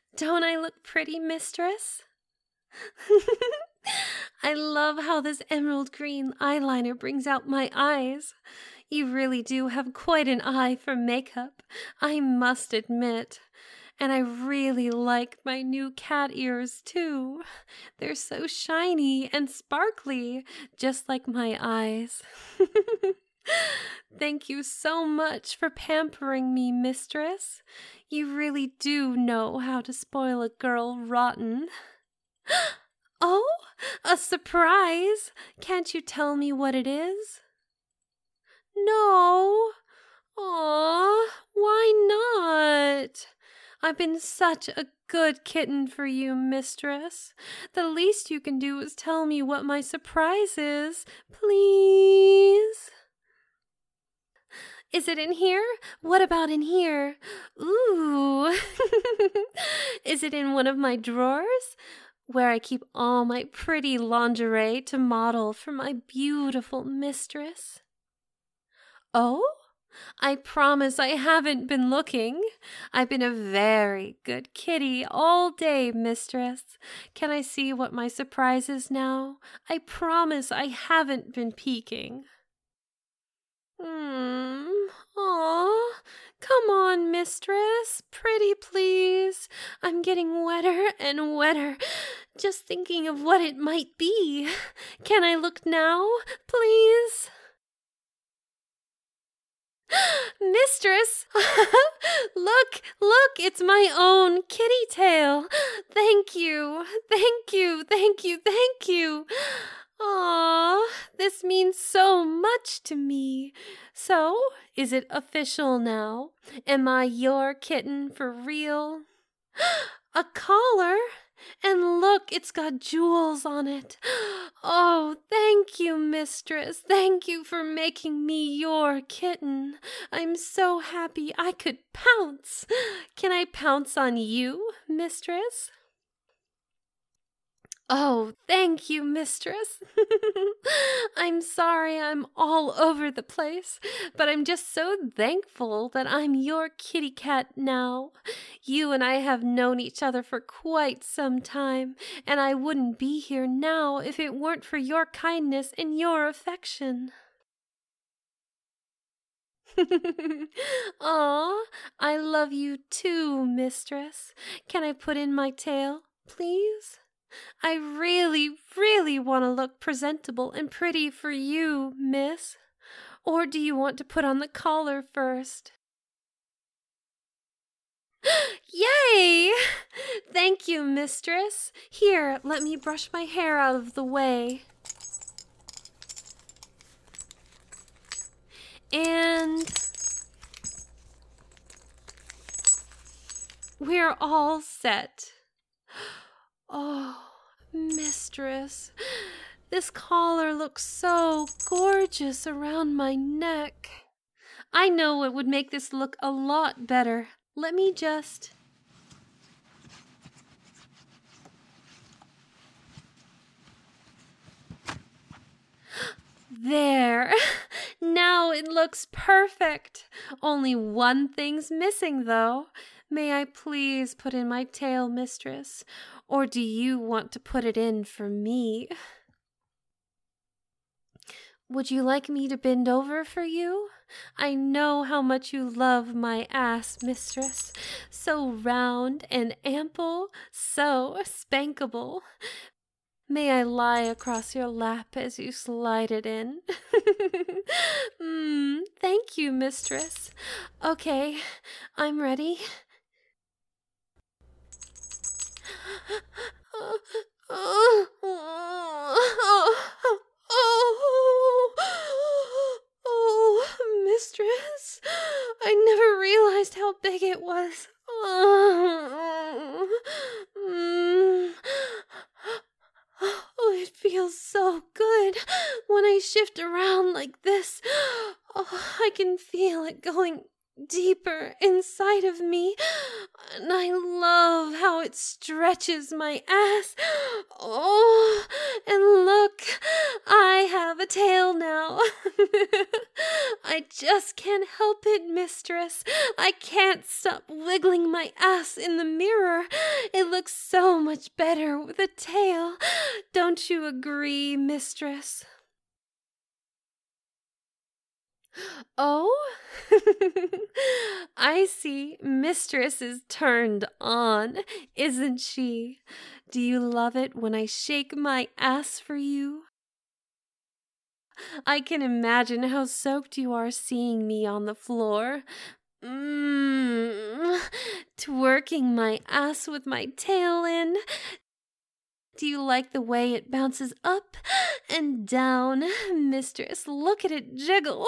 Don't I look pretty, mistress? I love how this emerald green eyeliner brings out my eyes. You really do have quite an eye for makeup, I must admit. And I really like my new cat ears, too. They're so shiny and sparkly, just like my eyes. Thank you so much for pampering me, mistress. You really do know how to spoil a girl rotten. Oh, a surprise! Can't you tell me what it is? No. Aw, why not? I've been such a good kitten for you, mistress. The least you can do is tell me what my surprise is, please. Is it in here? What about in here? Ooh. Is it in one of my drawers? Where I keep all my pretty lingerie to model for my beautiful mistress. Oh? I promise I haven't been looking. I've been a very good kitty all day, mistress. Can I see what my surprise is now? I promise I haven't been peeking. Aw, come on, mistress. Pretty, please. I'm getting wetter and wetter, just thinking of what it might be. Can I look now, please? Mistress! Look, it's my own kitty tail. Thank you, thank you, thank you, thank you. Aw, this means so much to me. So, is it official now? Am I your kitten for real? A collar? And look, it's got jewels on it. Oh, thank you, mistress. Thank you for making me your kitten. I'm so happy I could pounce. Can I pounce on you, mistress? Oh, thank you, mistress. I'm sorry I'm all over the place, but I'm just so thankful that I'm your kitty cat now. You and I have known each other for quite some time, and I wouldn't be here now if it weren't for your kindness and your affection. Aw, I love you too, mistress. Can I put in my tail, please? I really, really want to look presentable and pretty for you, miss. Or do you want to put on the collar first? Yay! Thank you, mistress. Here, let me brush my hair out of the way. And we're all set. Oh, mistress, this collar looks so gorgeous around my neck. I know what would make this look a lot better. Let me just... There! Now it looks perfect. Only one thing's missing, though. May I please put in my tail, mistress? Or do you want to put it in for me? Would you like me to bend over for you? I know how much you love my ass, mistress. So round and ample, so spankable. May I lie across your lap as you slide it in? Thank you, mistress. Okay, I'm ready. Oh, mistress, I never realized how big it was. Oh, it feels so good when I shift around like this. Oh, I can feel it going deeper inside of me, and I love how it stretches my ass. Oh, and look, I have a tail now. I just can't help it, mistress. I can't stop wiggling my ass in the mirror. It looks so much better with a tail. Don't you agree, mistress? Oh, I see. Mistress is turned on, isn't she? Do you love it when I shake my ass for you? I can imagine how soaked you are seeing me on the floor. Twerking my ass with my tail in. Do you like the way it bounces up and down? Mistress, look at it jiggle.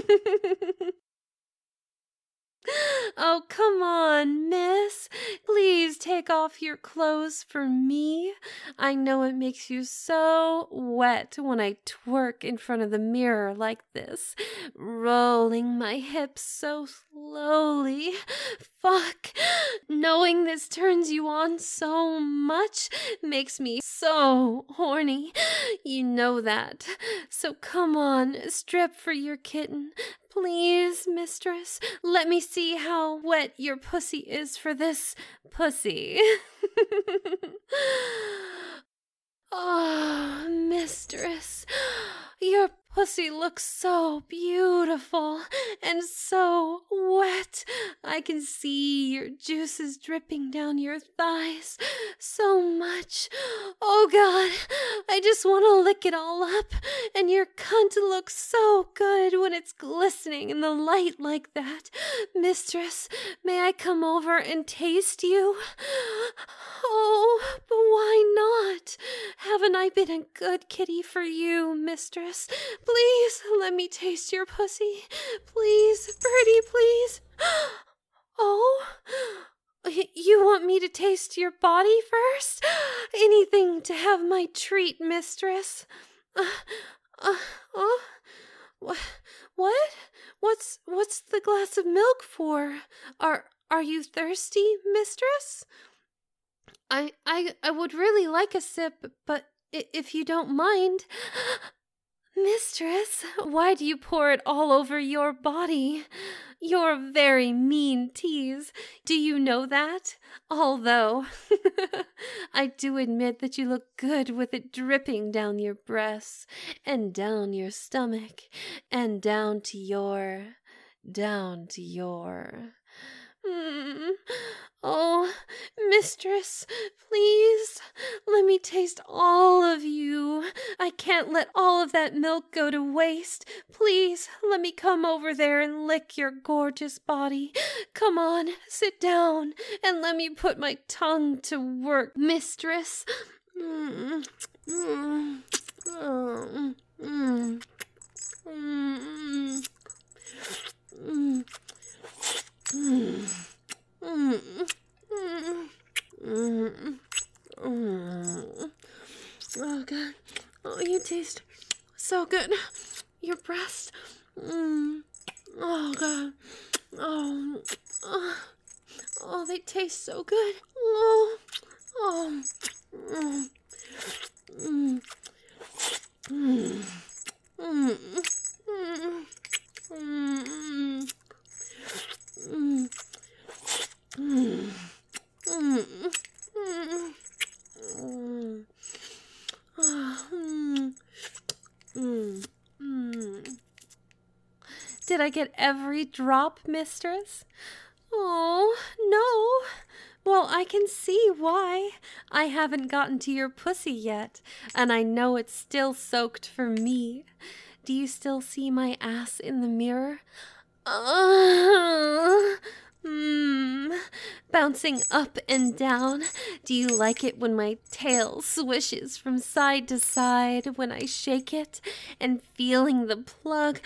Oh, come on, miss. Please take off your clothes for me. I know it makes you so wet when I twerk in front of the mirror like this, rolling my hips so slowly. Fuck. Knowing this turns you on so much makes me so horny. You know that. So come on, strip for your kitten. Please, mistress, let me see how wet your pussy is for this pussy. Oh, mistress, your pussy looks so beautiful and so wet. I can see your juices dripping down your thighs so much. Oh, God, I just want to lick it all up. And your cunt looks so good when it's glistening in the light like that. Mistress, may I come over and taste you? Oh, but why not? Haven't I been a good kitty for you, mistress? Please let me taste your pussy. Please, Birdie, please. Oh, you want me to taste your body first? Anything to have my treat, mistress. What? What's the glass of milk for? Are you thirsty, mistress? I would really like a sip, but if you don't mind. Mistress, why do you pour it all over your body? You're a very mean tease. Do you know that? Although, I do admit that you look good with it dripping down your breasts, and down your stomach, and down to your... Oh, mistress, please, let me taste all of you. I can't let all of that milk go to waste. Please, let me come over there and lick your gorgeous body. Come on, sit down, and let me put my tongue to work, mistress. Oh, God. Oh, you taste so good. Your breast. Oh, God. Oh, they taste so good. Oh. Did I get every drop, mistress? Oh, no. Well, I can see why. I haven't gotten to your pussy yet, and I know it's still soaked for me. Do you still see my ass in the mirror? Bouncing up and down. Do you like it when my tail swishes from side to side when I shake it and feeling the plug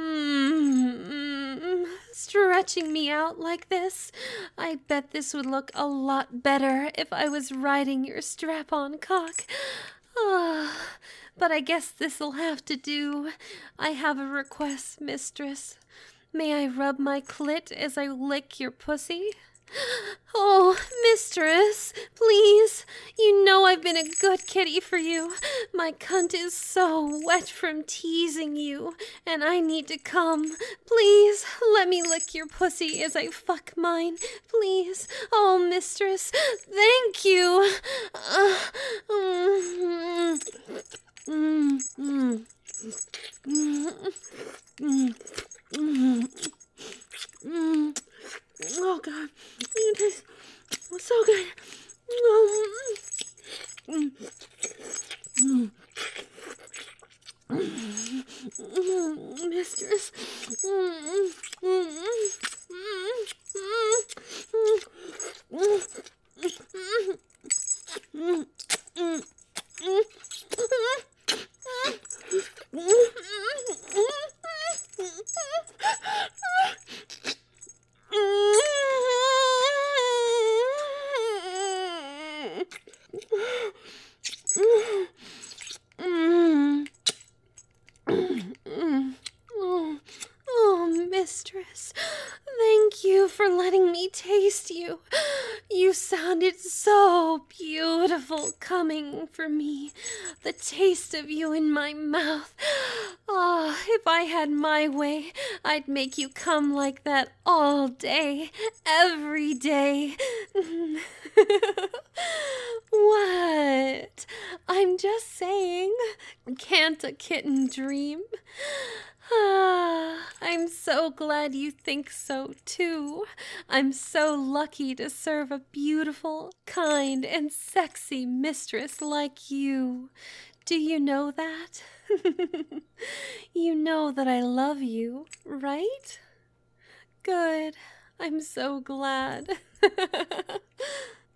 stretching me out like this? I bet this would look a lot better if I was riding your strap-on cock. But I guess this'll have to do. I have a request, mistress. May I rub my clit as I lick your pussy? Oh, mistress, please. You know I've been a good kitty for you. My cunt is so wet from teasing you, and I need to come. Please, let me lick your pussy as I fuck mine. Please. Oh, mistress, thank you. Oh God, it tastes so good. Mistress. Oh, mistress, thank you for letting me taste you. You sounded so beautiful coming for me. The taste of you in my mouth. Oh, if I had my way, I'd make you come like that all day, every day. What? I'm just saying. Can't a kitten dream? I'm so glad you think so too. I'm so lucky to serve a beautiful, kind, and sexy mistress like you. Do you know that? You know that I love you, right? Good. I'm so glad.